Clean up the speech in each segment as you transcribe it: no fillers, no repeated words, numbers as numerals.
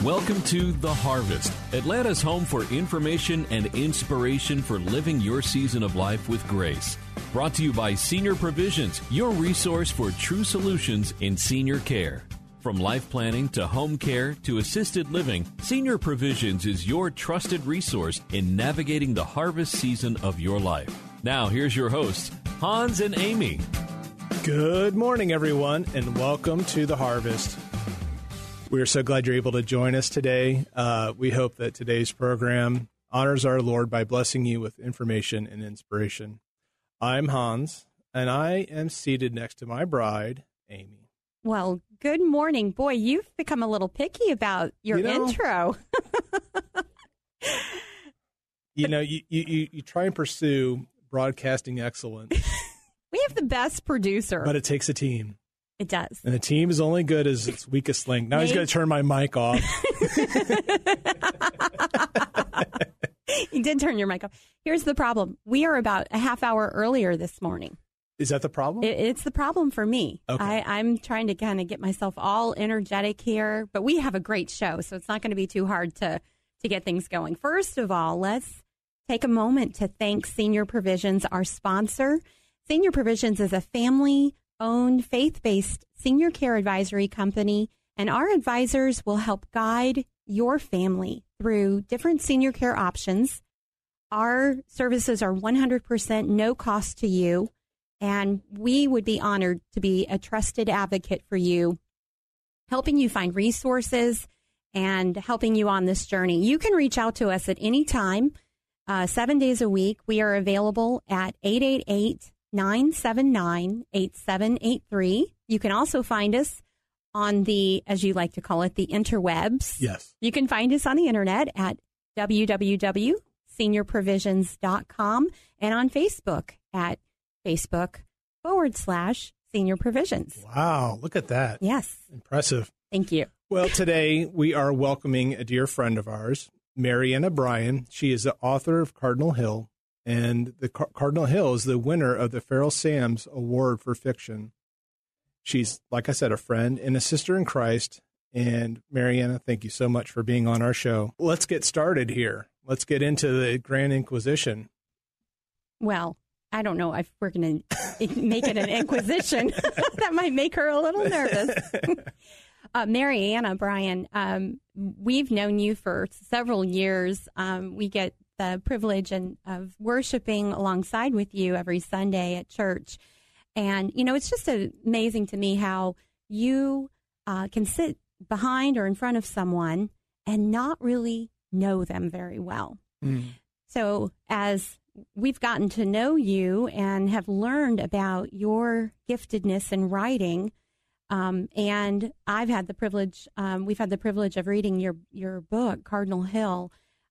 Welcome to The Harvest, Atlanta's home for information and inspiration for living your season of life with grace. Brought to you by Senior Provisions, your resource for true solutions in senior care. From life planning to home care to assisted living, Senior Provisions is your trusted resource in navigating the harvest season of your life. Now, here's your hosts, Hans and Amy. Good morning, everyone, and welcome to The Harvest. We're so glad you're able to join us today. We hope that today's program honors our Lord by blessing you with information and inspiration. I'm Hans, and I am seated next to my bride, Amy. Well, good morning. Boy, you've become a little picky about your intro. You try and pursue broadcasting excellence. We have the best producer. But it takes a team. It does. And a team is only good as its weakest link. Now he's going to turn my mic off. You did turn your mic off. Here's the problem. We are about a half hour earlier this morning. Is that the problem? It's the problem for me. Okay. I'm trying to kind of get myself all energetic here, but we have a great show, so it's not going to be too hard to get things going. First of all, let's take a moment to thank Senior Provisions, our sponsor. Senior Provisions is a family-owned, faith-based senior care advisory company, and our advisors will help guide your family through different senior care options. Our services are 100% no cost to you, and we would be honored to be a trusted advocate for you, helping you find resources and helping you on this journey. You can reach out to us at any time, 7 days a week. We are available at 888-979-8783. You can also find us on the, as you like to call it, the interwebs. Yes. You can find us on the internet at www.seniorprovisions.com and on Facebook at Facebook.com/Senior Provisions. Wow, look at that. Yes. Impressive. Thank you. Well, today we are welcoming a dear friend of ours, Marianna Bryan. She is the author of Cardinal Hill, and the Cardinal Hill is the winner of the Farrell Sams Award for Fiction. She's, like I said, a friend and a sister in Christ. And Marianna, thank you so much for being on our show. Let's get started here. Let's get into the Grand Inquisition. Well, I don't know if we're going to make it an inquisition. That might make her a little nervous. Marianna Bryan, we've known you for several years. We get the privilege of worshiping alongside with you every Sunday at church. And, it's just amazing to me how you can sit behind or in front of someone and not really know them very well. Mm. So as we've gotten to know you and have learned about your giftedness in writing, and I've had the privilege, we've had the privilege of reading your book, Cardinal Hill.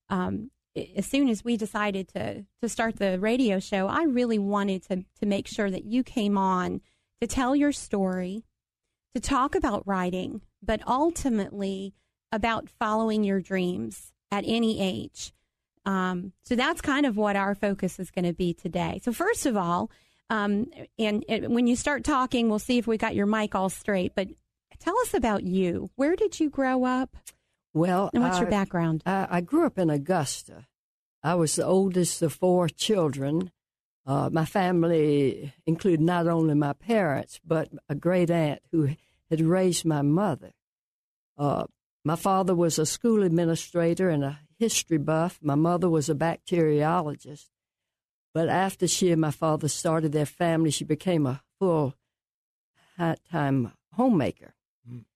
As soon as we decided to start the radio show, I really wanted to make sure that you came on to tell your story, to talk about writing, but ultimately about following your dreams at any age. So that's kind of what our focus is going to be today. So first of all, and when you start talking, we'll see if we got your mic all straight, but tell us about you. Where did you grow up? Well, and what's your background? I grew up in Augusta. I was the oldest of 4 children. My family included not only my parents, but a great aunt who had raised my mother. My father was a school administrator and a history buff. My mother was a bacteriologist. But after she and my father started their family, she became a full-time homemaker. Mm.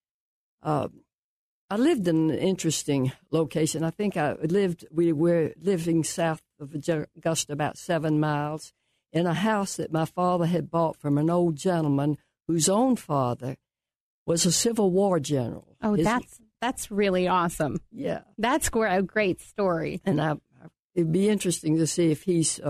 I lived in an interesting location. I think we were living south of Augusta, about 7 miles, in a house that my father had bought from an old gentleman whose own father was a Civil War general. Oh, that's really awesome. Yeah. That's a great story. And it'd be interesting to see if he's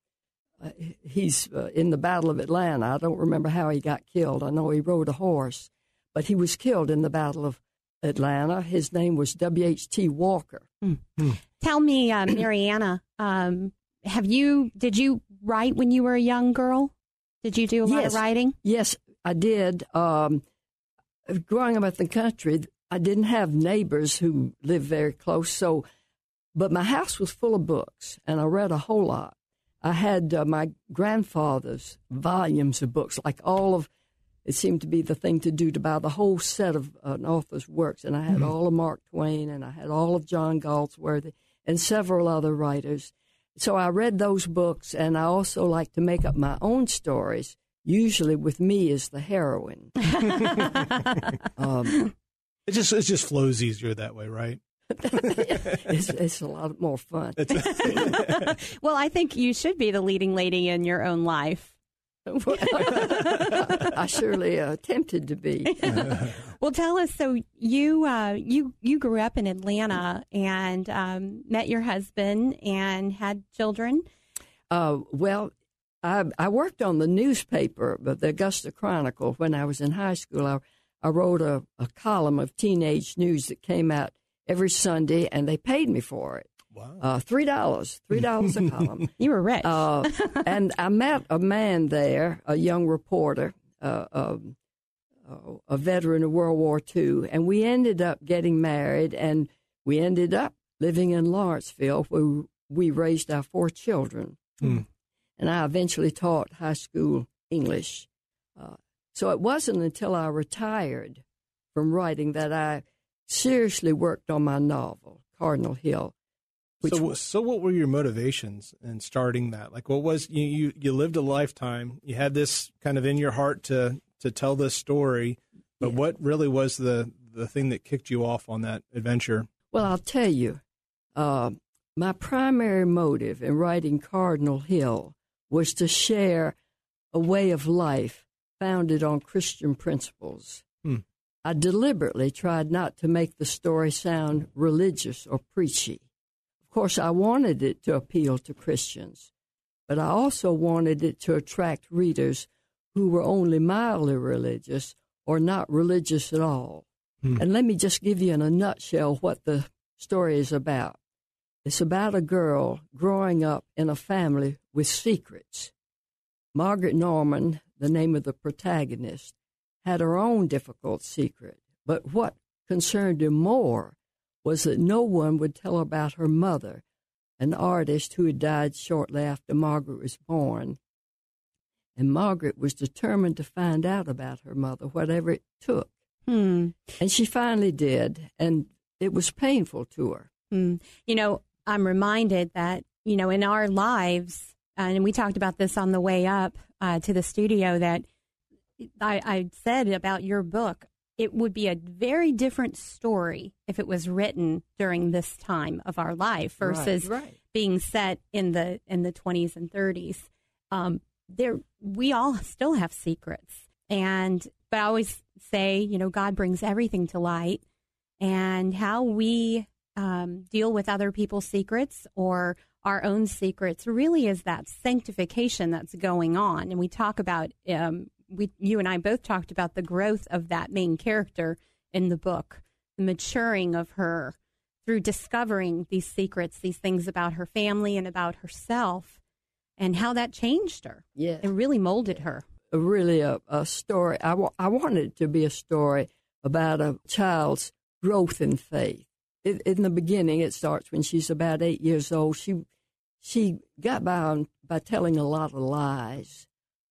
in the Battle of Atlanta. I don't remember how he got killed. I know he rode a horse, but he was killed in the Battle of Atlanta. His name was W.H.T. Walker. Mm. Tell me, Marianna, did you write when you were a young girl? Did you do a lot of writing? Yes, I did. Growing up in the country, I didn't have neighbors who lived very close, but my house was full of books, and I read a whole lot. I had my grandfather's volumes of books, it seemed to be the thing to do, to buy the whole set of an author's works, and I had all of Mark Twain, and I had all of John Galsworthy, and several other writers. So I read those books, and I also like to make up my own stories, usually with me as the heroine. It just flows easier that way, right? It's a lot more fun. Well, I think you should be the leading lady in your own life. I surely attempted to be. Well, tell us. So you grew up in Atlanta and met your husband and had children. Well, I worked on the newspaper, the Augusta Chronicle, when I was in high school. I wrote a column of teenage news that came out every Sunday, and they paid me for it. Wow. $3 a column. You were rich. And I met a man there, a young reporter, a veteran of World War II, and we ended up getting married, and we ended up living in Lawrenceville, where we raised our 4 children. And I eventually taught high school English. So it wasn't until I retired from writing that I seriously worked on my novel, Cardinal Hill. So what were your motivations in starting that? Like, what was you lived a lifetime? You had this kind of in your heart to tell this story, but what really was the thing that kicked you off on that adventure? Well, I'll tell you, my primary motive in writing Cardinal Hill was to share a way of life founded on Christian principles. I deliberately tried not to make the story sound religious or preachy. Of course, I wanted it to appeal to Christians, but I also wanted it to attract readers who were only mildly religious or not religious at all. And let me just give you in a nutshell what the story is about. It's about a girl growing up in a family with secrets. Margaret Norman, the name of the protagonist, had her own difficult secret, but what concerned her more was that no one would tell her about her mother, an artist who had died shortly after Margaret was born. And Margaret was determined to find out about her mother, whatever it took. And she finally did, and it was painful to her. You know, I'm reminded that, you know, in our lives, and we talked about this on the way up to the studio, that I said about your book, it would be a very different story if it was written during this time of our life versus being set in the 20s and 30s. We all still have secrets, but I always say, you know, God brings everything to light, and how we deal with other people's secrets or our own secrets really is that sanctification that's going on. And we talk about, you and I both talked about the growth of that main character in the book, the maturing of her through discovering these secrets, these things about her family and about herself, and how that changed her. Yes. It really molded her. Really a story. I wanted it to be a story about a child's growth in faith. In the beginning, it starts when she's about 8 years old. She got by telling a lot of lies.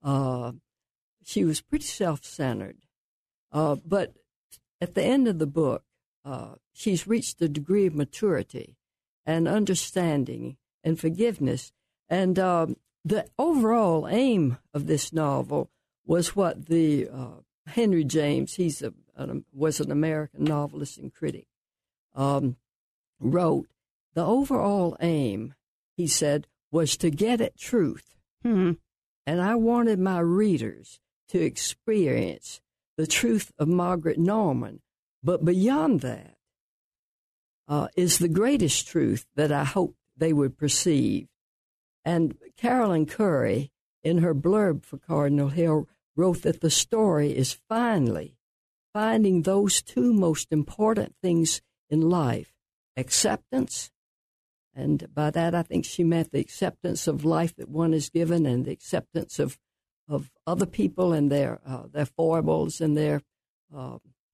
She was pretty self-centered. But at the end of the book, she's reached a degree of maturity and understanding and forgiveness. And the overall aim of this novel was what the Henry James, was an American novelist and critic, wrote. The overall aim, he said, was to get at truth. And I wanted my readers to experience the truth of Margaret Norman. But beyond that is the greatest truth that I hoped they would perceive. And Carolyn Curry, in her blurb for Cardinal Hill, wrote that the story is finally finding those 2 most important things in life, acceptance, and by that I think she meant the acceptance of life that one is given and the acceptance of other people and their foibles and their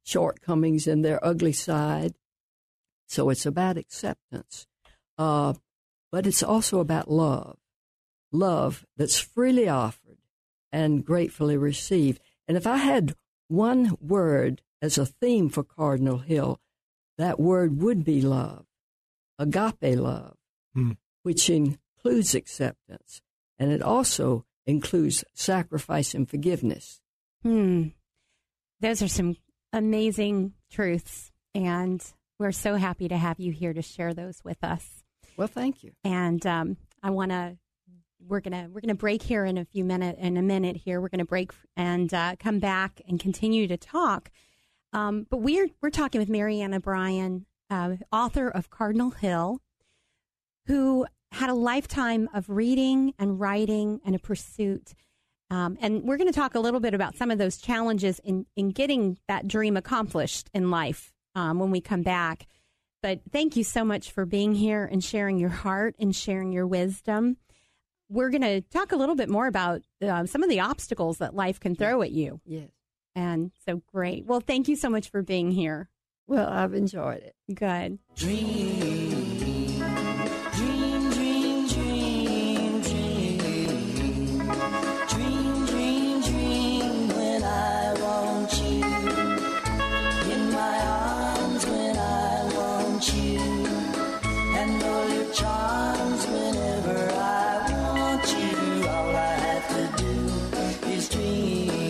shortcomings and their ugly side. So it's about acceptance. But it's also about love. Love that's freely offered and gratefully received. And if I had one word as a theme for Cardinal Hill, that word would be love, agape love, which includes acceptance, and it also includes sacrifice and forgiveness. Those are some amazing truths, and we're so happy to have you here to share those with us. Well, thank you. And we're gonna break here in a minute here. We're gonna break and come back and continue to talk. But we're talking with Marianna Bryan, author of Cardinal Hill, who had a lifetime of reading and writing and a pursuit. And we're going to talk a little bit about some of those challenges in getting that dream accomplished in life when we come back. But thank you so much for being here and sharing your heart and sharing your wisdom. We're going to talk a little bit more about some of the obstacles that life can throw at you. Yes. And so great. Well, thank you so much for being here. Well, I've enjoyed it. Good. Dream, dream, dream, dream, dream. Dream, dream, dream when I want you. In my arms when I want you. And all your charms whenever I want you. All I have to do is dream.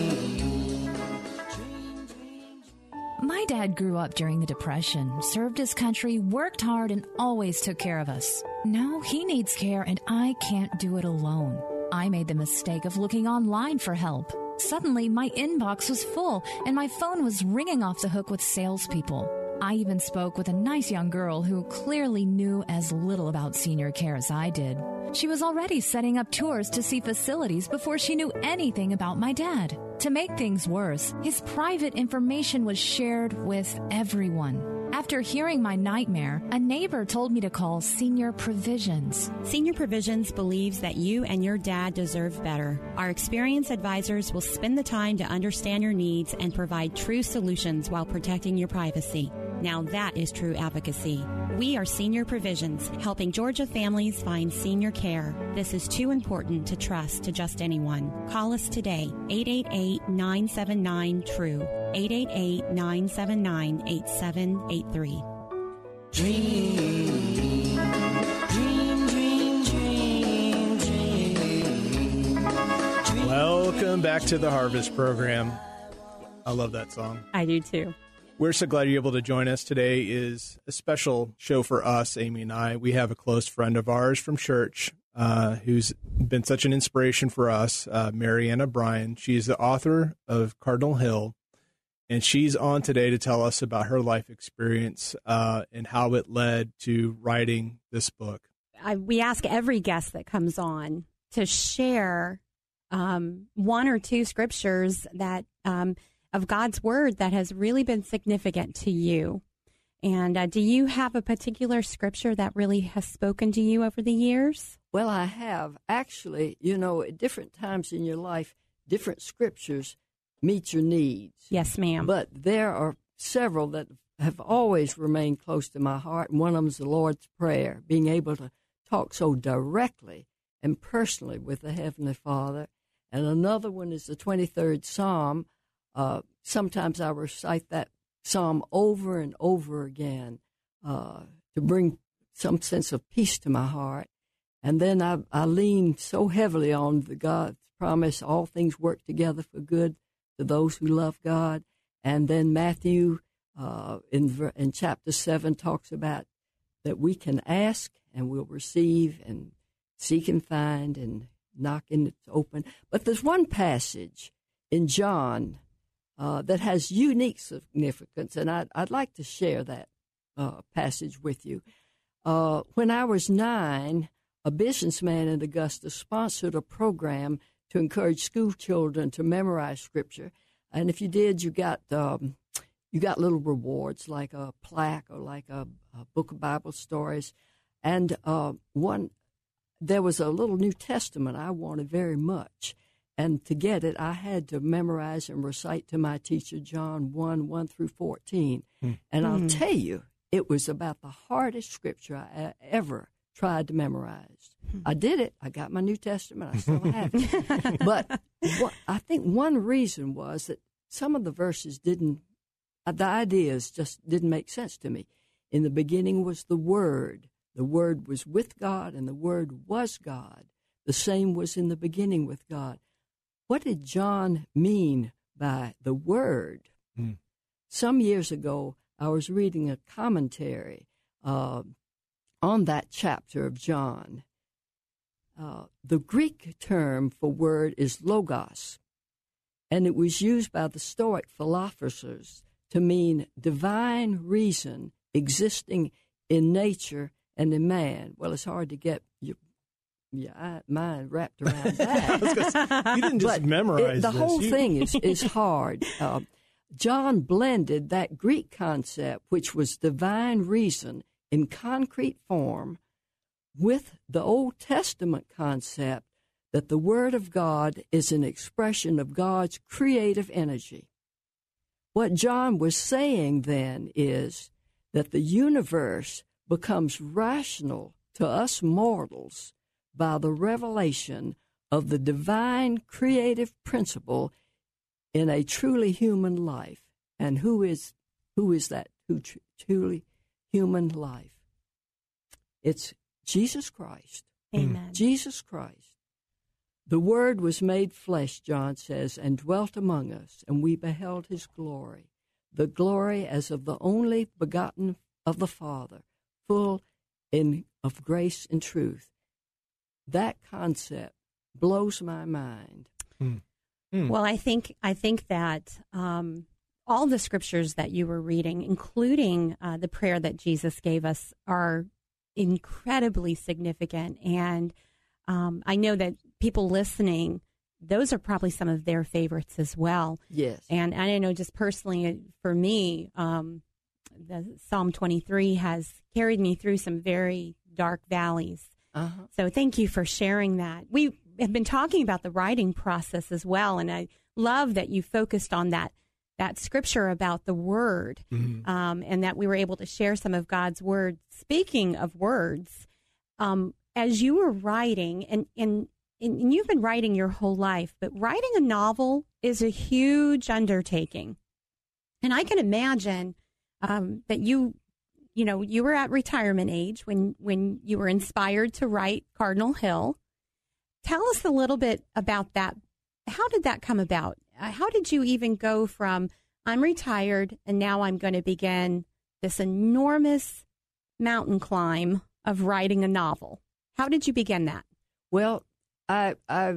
My dad grew up during the Depression, served his country, worked hard, and always took care of us. Now he needs care, and I can't do it alone. I made the mistake of looking online for help. Suddenly, my inbox was full, and my phone was ringing off the hook with salespeople. I even spoke with a nice young girl who clearly knew as little about senior care as I did. She was already setting up tours to see facilities before she knew anything about my dad. To make things worse, his private information was shared with everyone. After hearing my nightmare, a neighbor told me to call Senior Provisions. Senior Provisions believes that you and your dad deserve better. Our experienced advisors will spend the time to understand your needs and provide true solutions while protecting your privacy. Now that is true advocacy. We are Senior Provisions, helping Georgia families find senior care. This is too important to trust to just anyone. Call us today, 888-979-TRUE, 888-979-8783. Dream, dream, dream, dream, dream. Welcome back to the Harvest Program. I love that song. I do too. We're so glad you're able to join us. Today is a special show for us, Amy and I. We have a close friend of ours from church who's been such an inspiration for us, Marianna Bryan. She's the author of Cardinal Hill, and she's on today to tell us about her life experience and how it led to writing this book. We ask every guest that comes on to share one or two scriptures that of God's Word that has really been significant to you. And do you have a particular scripture that really has spoken to you over the years? Well, I have. Actually, at different times in your life, different scriptures meet your needs. Yes, ma'am. But there are several that have always remained close to my heart, and one of them is the Lord's Prayer, being able to talk so directly and personally with the Heavenly Father. And another one is the 23rd Psalm. Sometimes I recite that psalm over and over again to bring some sense of peace to my heart. And then I lean so heavily on God's promise, all things work together for good to those who love God. And then Matthew in chapter 7 talks about that we can ask and we'll receive, and seek and find, and knock and it's open. But there's one passage in John that has unique significance, and I'd like to share that passage with you. When I was 9, a businessman in Augusta sponsored a program to encourage school children to memorize Scripture, and if you did, you got little rewards like a plaque or like a book of Bible stories, and there was a little New Testament I wanted very much. And to get it, I had to memorize and recite to my teacher John 1 through 14. And I'll tell you, it was about the hardest scripture I ever tried to memorize. I did it. I got my New Testament. I still have it. But I think one reason was that some of the verses the ideas just didn't make sense to me. In the beginning was the Word. The Word was with God, and the Word was God. The same was in the beginning with God. What did John mean by the Word? Some years ago, I was reading a commentary on that chapter of John. The Greek term for word is logos, and it was used by the Stoic philosophers to mean divine reason existing in nature and in man. Well, it's hard to get your mind wrapped around that. You didn't just memorize the this. whole thing is hard. John blended that Greek concept, which was divine reason in concrete form, with the Old Testament concept that the Word of God is an expression of God's creative energy. What John was saying then is that the universe becomes rational to us mortals by the revelation of the divine creative principle in a truly human life. And who is that truly human life? It's Jesus Christ. Amen. Jesus Christ. The Word was made flesh, John says, and dwelt among us, and we beheld his glory, the glory as of the only begotten of the Father, full of grace and truth. That concept blows my mind. Well, I think that all the scriptures that you were reading, including the prayer that Jesus gave us, are incredibly significant. And I know that people listening, those are probably some of their favorites as well. Yes. And I know just personally for me, the Psalm 23 has carried me through some very dark valleys. So thank you for sharing that. We have been talking about the writing process as well, and I love that you focused on that scripture about the Word, and that we were able to share some of God's Word. Speaking of words, as you were writing, and you've been writing your whole life, but writing a novel is a huge undertaking. And I can imagine that you were at retirement age when you were inspired to write Cardinal Hill. Tell us a little bit about that. How did that come about? How did you even go from, I'm retired and now I'm going to begin this enormous mountain climb of writing a novel? How did you begin that? Well, I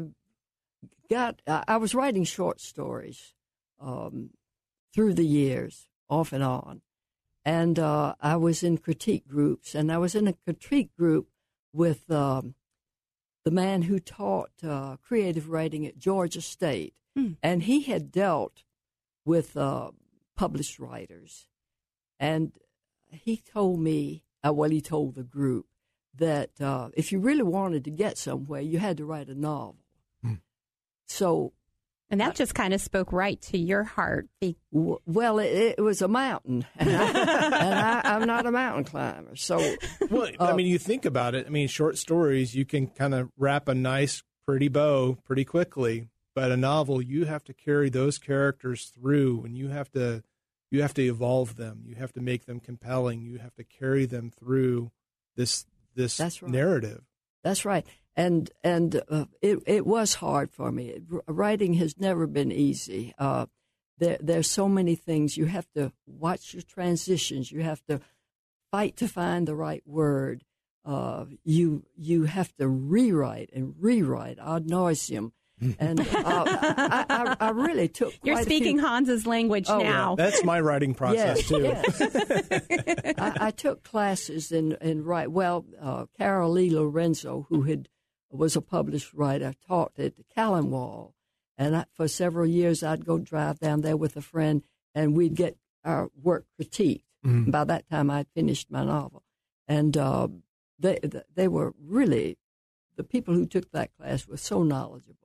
was writing short stories through the years, off and on. And I was in critique groups, and I was in a critique group with the man who taught creative writing at Georgia State. And he had dealt with published writers. And he told me, he told the group, that if you really wanted to get somewhere, you had to write a novel. So... And that just kind of spoke right to your heart. Well, it was a mountain, and I'm not a mountain climber. So, well, I mean, you think about it. I mean, short stories, you can kind of wrap a nice, pretty bow pretty quickly. But a novel, you have to carry those characters through, and you have to evolve them. You have to make them compelling. You have to carry them through this That's right. narrative. That's right. And it was hard for me. Writing has never been easy. There's so many things. You have to watch your transitions. You have to fight to find the right word. You have to rewrite ad nauseum. And I really took quite You're speaking Hans's language now. That's my writing process, too. Yes. I took classes in write. Well, Carol Lee Lorenzo, who was a published writer, taught at Callenwall. And for several years, I'd go drive down there with a friend, and we'd get our work critiqued. Mm-hmm. By that time, I'd finished my novel. And they were really, the people who took that class were so knowledgeable.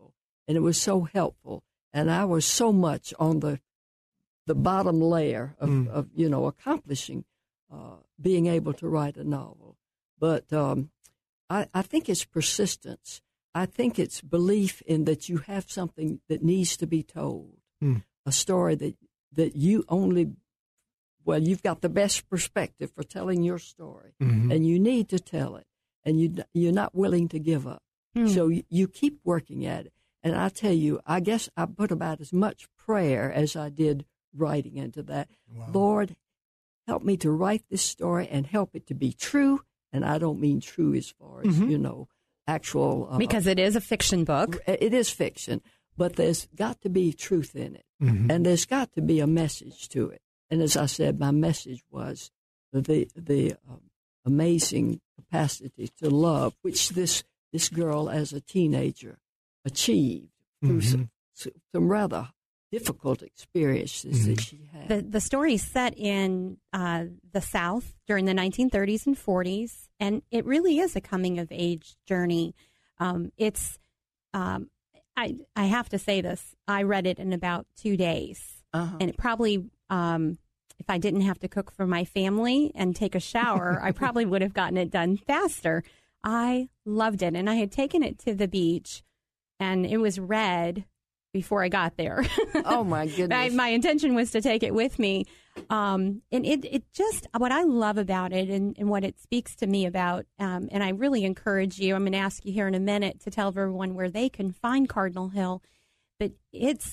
and it was so helpful. And I was so much on the bottom layer of accomplishing being able to write a novel. But I think it's persistence. I think it's belief in that you have something that needs to be told, a story that you only, well, you've got the best perspective for telling your story, and you need to tell it, and you're not willing to give up. So you keep working at it. And I tell you, I guess I put about as much prayer as I did writing into that. Wow. Lord, help me to write this story and help it to be true. And I don't mean true as far as, actual. Because it is a fiction book. It is fiction, but there's got to be truth in it. And there's got to be a message to it. And as I said, my message was the amazing capacity to love, which this girl as a teenager achieved through some rather difficult experiences that she had. The story is set in the South during the 1930s and 40s, and it really is a coming-of-age journey. I have to say this. I read it in about 2 days, and it probably, if I didn't have to cook for my family and take a shower, I probably would have gotten it done faster. I loved it, and I had taken it to the beach, and it was read before I got there. Oh, my goodness. My intention was to take it with me. And it just, what I love about it and what it speaks to me about, and I really encourage you, I'm going to ask you here in a minute to tell everyone where they can find Cardinal Hill, but it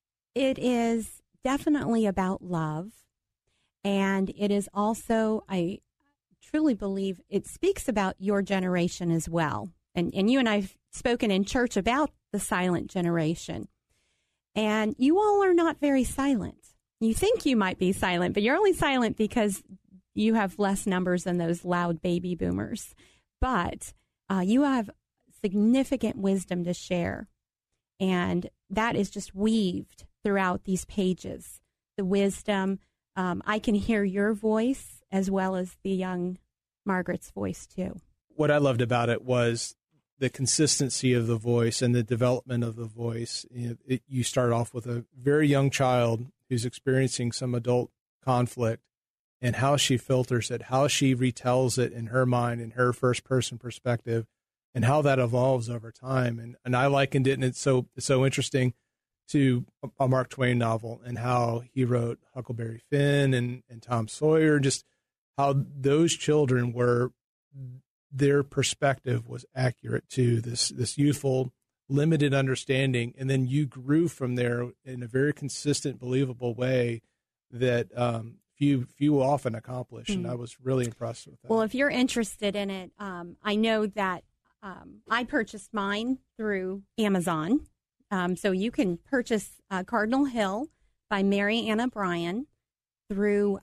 is definitely about love. And it is also, I truly believe, it speaks about your generation as well. And you and I have spoken in church about the silent generation. And you all are not very silent. You think you might be silent, but you're only silent because you have less numbers than those loud baby boomers. But you have significant wisdom to share. And that is just weaved throughout these pages. The wisdom, I can hear your voice as well as the young Margaret's voice, too. What I loved about it was the consistency of the voice and the development of the voice. You start off with a very young child who's experiencing some adult conflict, and how she filters it, how she retells it in her mind, in her first-person perspective, and how that evolves over time. And I likened it, and it's so interesting, to a Mark Twain novel, and how he wrote Huckleberry Finn and Tom Sawyer, just how those children were, their perspective was accurate to this youthful, limited understanding, and then you grew from there in a very consistent, believable way that few often accomplish, and I was really impressed with that. Well, if you're interested in it, I know that I purchased mine through Amazon, so you can purchase Cardinal Hill by Mary Anna Bryan through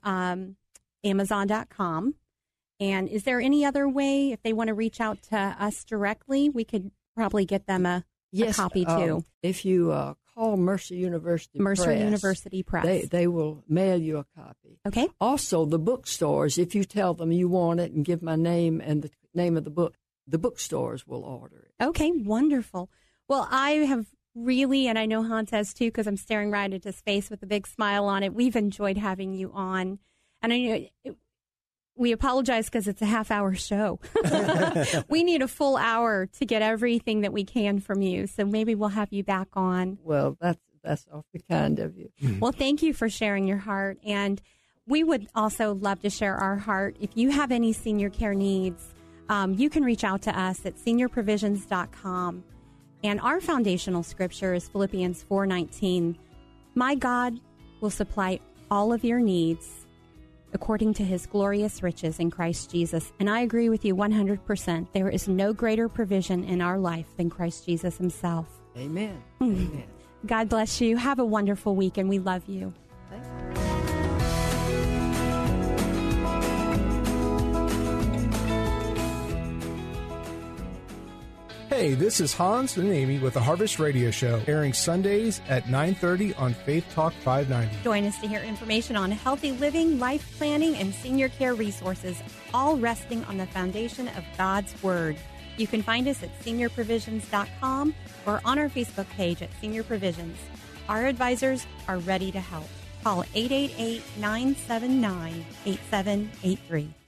Amazon.com. And is there any other way, if they want to reach out to us directly, we could probably get them a copy too? If you call Mercer University Press, they will mail you a copy. Okay. Also, the bookstores, if you tell them you want it and give my name and the name of the book, the bookstores will order it. Okay, wonderful. Well, I have really, and I know Hans has too, because I'm staring right at his face with a big smile on it. We've enjoyed having you on. And I know we apologize because it's a half-hour show. We need a full hour to get everything that we can from you. So maybe we'll have you back on. Well, that's awfully kind of you. Well, thank you for sharing your heart. And we would also love to share our heart. If you have any senior care needs, you can reach out to us at seniorprovisions.com. And our foundational scripture is Philippians 4:19. My God will supply all of your needs according to his glorious riches in Christ Jesus. And I agree with you 100%. There is no greater provision in our life than Christ Jesus himself. Amen. Amen. God bless you. Have a wonderful week, and we love you. Thank you. Hey, this is Hans and Amy with the Harvest Radio Show, airing Sundays at 9:30 on Faith Talk 590. Join us to hear information on healthy living, life planning, and senior care resources, all resting on the foundation of God's Word. You can find us at seniorprovisions.com or on our Facebook page at Senior Provisions. Our advisors are ready to help. Call 888-979-8783.